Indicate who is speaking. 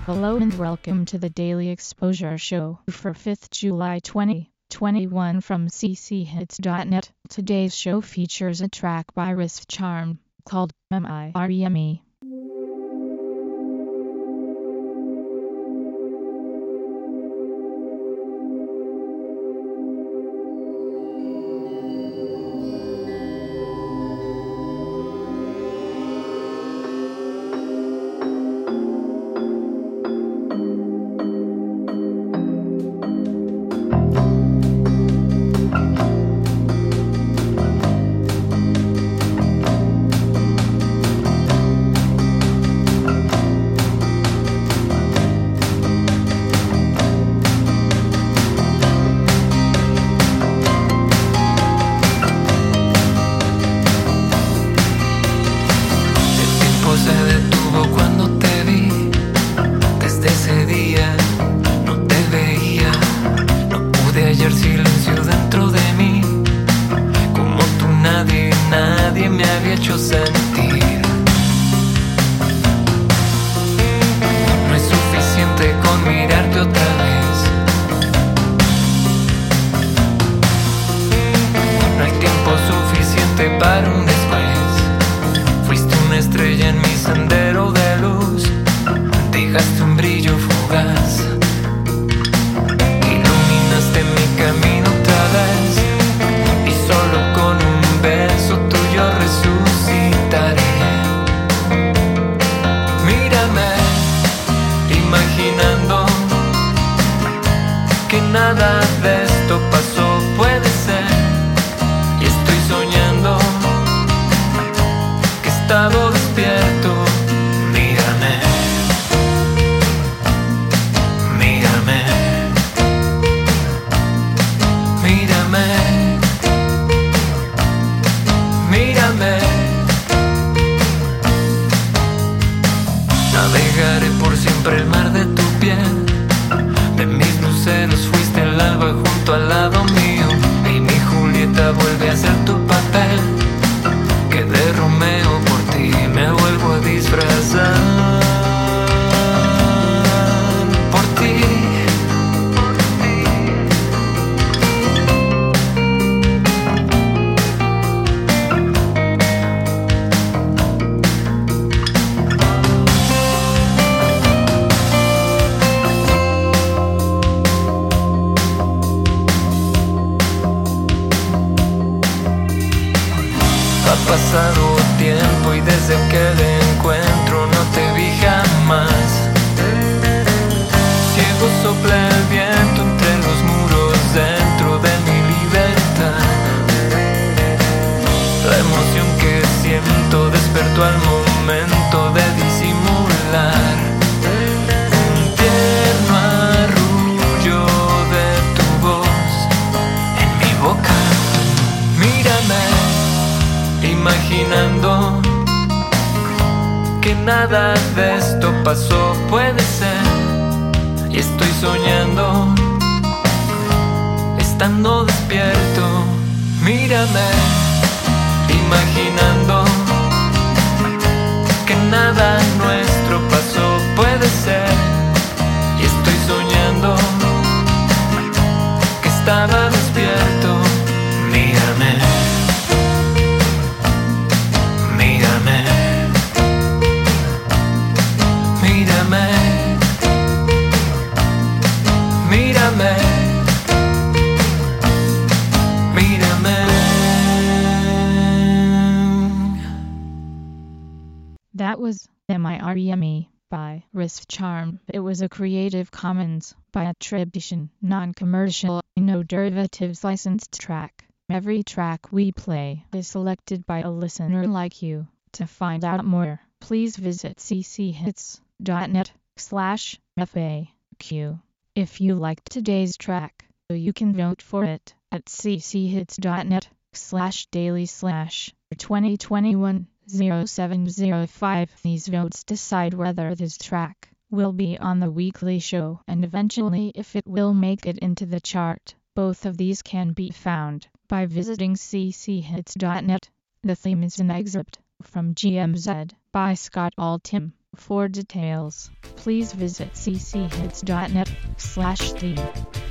Speaker 1: Hello and welcome to the Daily Exposure Show for 5th July 2021 from cchits.net. Today's show features a track by Wrist Charm called MIREME.
Speaker 2: Se detuvo cuando te vi. Desde ese día no te veía. No pude hallar silencio dentro de mí. Como tú nadie me había hecho sentir. No es suficiente con mirarte otra vez. No hay tiempo suficiente para un después. Fuiste una estrella en mi sendero de luz. Dejaste un brillo fugaz. Iluminaste mi camino otra vez. Y solo con un beso tuyo resucitaré. Mírame, imaginando que nada de esto pasó, puede ser. Y estoy soñando que he estado despierto. Mírame, mírame, mírame, mírame. Navegaré por siempre el mar de tu piel. De mis luceros fuiste el alba junto al lado mío. Y mi Julieta vuelve a ser tu papel. Que de Romeo por ti me vuelvo a disfrazar. Por ti. Ha pasado tiempo y desde aquel encuentro no te vi jamás. Ciego sopla el viento entre los muros dentro de mi libertad. La emoción que siento despertó al momento de disimular. Un tierno arrullo de tu voz en mi boca. Mírame, imaginando que nada de esto pasó, puede ser. Y estoy soñando, estando despierto. Mírame, imaginando que nada nuestro pasó, puede ser. Y estoy soñando que estaba despierto. Mírame, mírame, mírame, mírame, mírame.
Speaker 1: That was MIREME by Wrist Charm. It was a Creative Commons by attribution, non-commercial, no derivatives licensed track. Every track we play is selected by a listener like you. To find out more, please visit cchits.net/FAQ. If you liked today's track, you can vote for it at cchits.net/daily/2021-0705. These votes decide whether this track will be on the weekly show and eventually if it will make it into the chart. Both of these can be found by visiting cchits.net. The theme is an excerpt from GMZ by Scott Altham. For details, please visit cchits.net/theme.